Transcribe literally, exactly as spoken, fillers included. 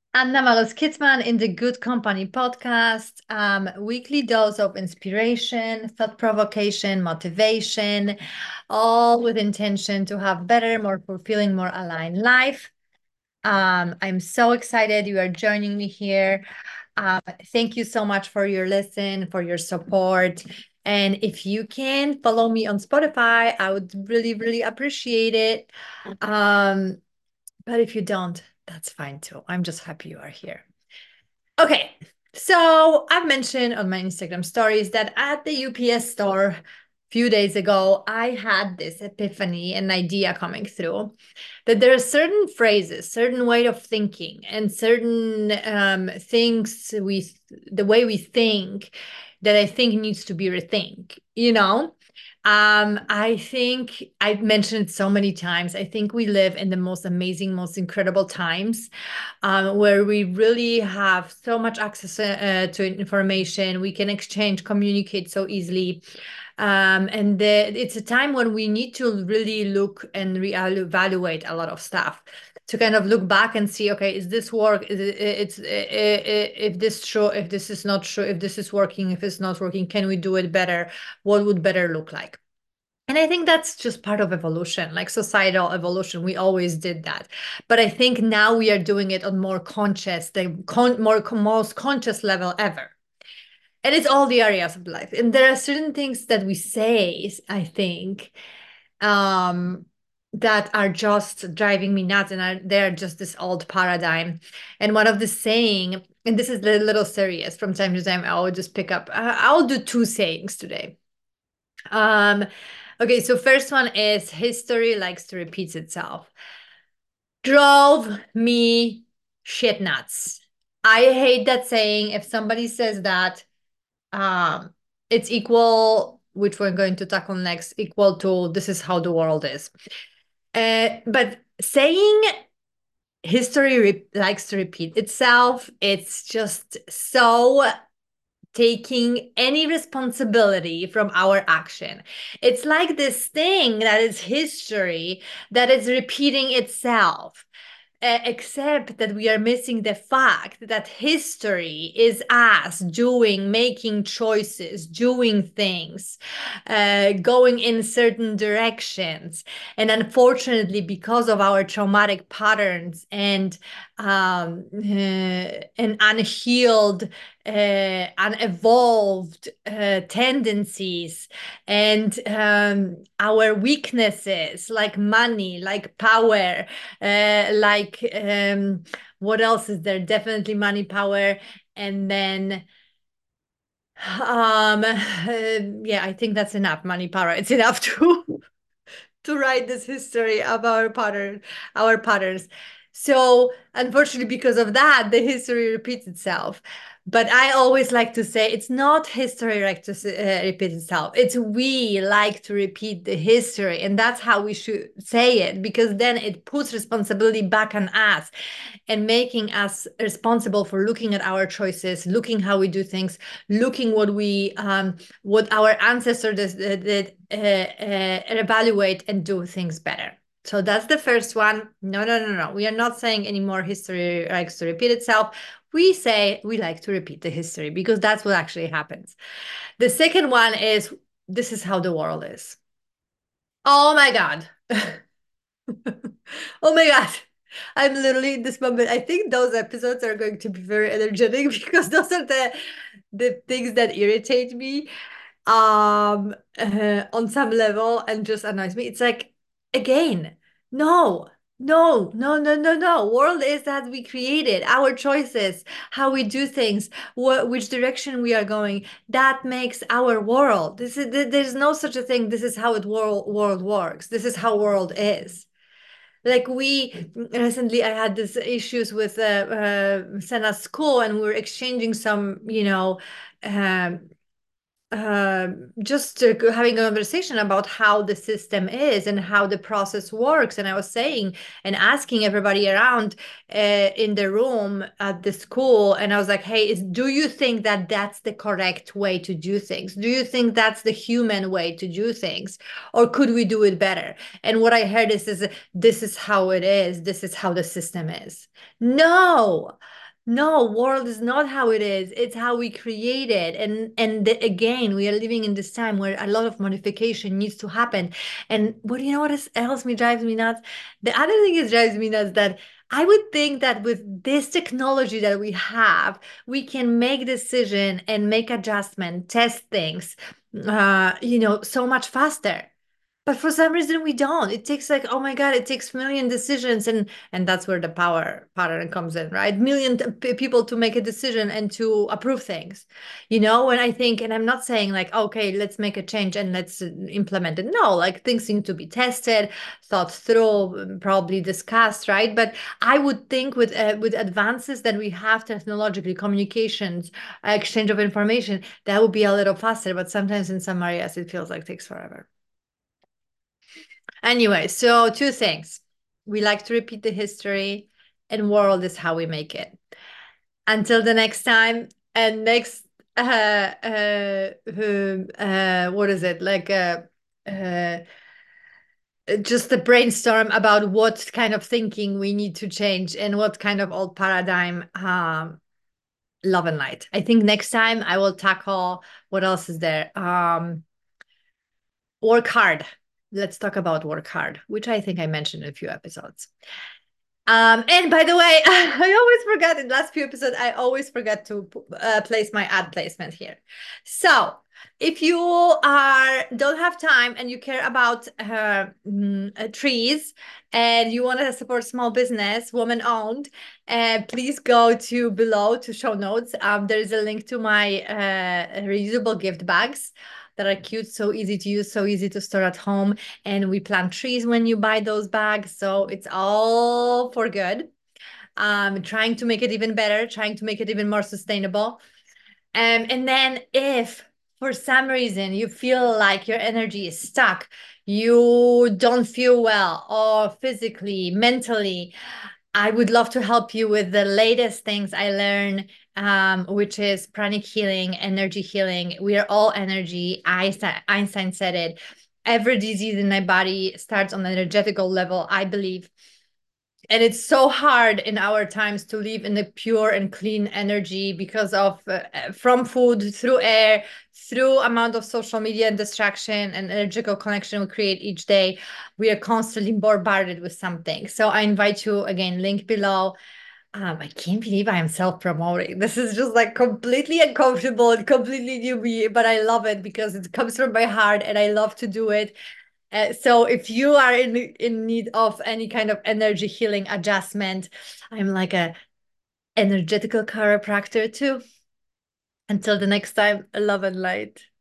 Anna Malos Kitzman in the Good Company podcast, um, weekly dose of inspiration, thought provocation, motivation, all with intention to have better, more fulfilling, more aligned life. Um, I'm so excited you are joining me here. Um, thank you so much for your listen, for your support. And if you can follow me on Spotify, I would really, really appreciate it. Um, but if you don't, that's fine too. I'm just happy you are here. Okay, so I've mentioned on my Instagram stories that at the U P S store a few days ago, I had this epiphany, an idea coming through that there are certain phrases, certain way of thinking, and certain um, things we, the way we think, that I think needs to be rethink. You know, um, I think I've mentioned it so many times. I think we live in the most amazing, most incredible times um, where we really have so much access uh, to information. We can exchange, communicate so easily. Um, and the, it's a time when we need to really look and reevaluate a lot of stuff to kind of look back and see, okay, is this work? Is it, it's if this true, if this is not true, if this is working, if it's not working, can we do it better? What would better look like? And I think that's just part of evolution, like societal evolution. We always did that. But I think now we are doing it on more conscious, the con- more most conscious level ever. And it's all the areas of life. And there are certain things that we say, I think, um, that are just driving me nuts, and are, they're just this old paradigm. And one of the saying, and this is a little serious from time to time, I'll just pick up, I'll do two sayings today. Um, okay, so first one is history likes to repeat itself. Drove me shit nuts. I hate that saying. If somebody says that, um, it's equal, which we're going to tackle next, equal to this is how the world is. Uh, but saying history re- likes to repeat itself, it's just so taking any responsibility from our action. It's like this thing that is history that is repeating itself. Uh, except that we are missing the fact that history is us doing, making choices, doing things, uh, going in certain directions. And unfortunately, because of our traumatic patterns and um, uh, and unhealed, uh, unevolved uh, tendencies, and um, our weaknesses like money, like power, uh, like um, what else is there? Definitely money, power, and then um, uh, yeah, I think that's enough. Money, power. It's enough to to write this history of our pattern, our patterns. So unfortunately, because of that, the history repeats itself. But I always like to say it's not history like to uh, repeat itself. It's we like to repeat the history, and that's how we should say it, because then it puts responsibility back on us and making us responsible for looking at our choices, looking how we do things, looking what we um, what our ancestors did, did uh, uh, evaluate and do things better. So that's the first one. No, no, no, no. We are not saying anymore history likes to repeat itself. We say we like to repeat the history because that's what actually happens. The second one is this is how the world is. Oh my God. Oh my God. I'm literally in this moment. I think those episodes are going to be very energetic because those are the the things that irritate me um uh, on some level and just annoys me. It's like again, no, no, no, no, no, no. World is that we created our choices, how we do things, what which direction we are going. That makes our world. This is there's no such a thing. This is how it world world works. This is how world is. Like we recently, I had these issues with uh, uh, Senna's school, and we were exchanging some, you know, um, uh, just uh, having a conversation about how the system is and how the process works. And I was saying and asking everybody around uh, in the room at the school, and I was like, "Hey, is do you think that that's the correct way to do things? Do you think that's the human way to do things, or could we do it better?" And what I heard is, is this is how it is. This is how the system is. No. No, world is not how it is. It's how we create it. And and the, again, we are living in this time where a lot of modification needs to happen. And what do you know what is- else me drives me nuts? The other thing is drives me nuts that I would think that with this technology that we have, we can make decision and make adjustment, test things, uh, you know, so much faster. But for some reason we don't. It takes like, oh my God, it takes million decisions, and and that's where the power pattern comes in, right? Million t- people to make a decision and to approve things. You know, and I think, and I'm not saying like, okay, let's make a change and let's uh, implement it. No, like things need to be tested, thought through, um, probably discussed, right? But I would think with uh, with advances that we have technologically, communications, uh, exchange of information, that would be a little faster. But sometimes in some areas it feels like it takes forever. Anyway, so two things. We like to repeat the history, and world is how we make it. Until the next time, and next, uh, uh, uh, uh what is it? Like, uh, uh, just a brainstorm about what kind of thinking we need to change and what kind of old paradigm, um, love and light. I think next time I will tackle what else is there? Um, work hard. Let's talk about work hard, which I think I mentioned in a few episodes. Um, and by the way, I always forget in the last few episodes, I always forget to uh, place my ad placement here. So if you are don't have time and you care about uh, mm, uh, trees and you want to support small business, woman owned, uh, please go to below to show notes. Um, there is a link to my uh, reusable gift bags that are cute, so easy to use, so easy to store at home. And we plant trees when you buy those bags. So it's all for good. Um, trying to make it even better, trying to make it even more sustainable. Um, and then if for some reason you feel like your energy is stuck, you don't feel well, or physically, mentally, I would love to help you with the latest things I learn, um, which is pranic healing, energy healing. We are all energy. Einstein, Einstein said it. Every disease in my body starts on an energetical level, I believe. And it's so hard in our times to live in a pure and clean energy because of uh, from food through air, through amount of social media and distraction and energetical connection we create each day. We are constantly bombarded with something. So I invite you again, link below. um, I can't believe I am self-promoting. This is just like completely uncomfortable and completely new me, but I love it because it comes from my heart and I love to do it. Uh, so if you are in in need of any kind of energy healing adjustment, I'm like a energetical chiropractor too. Until the next time, love and light.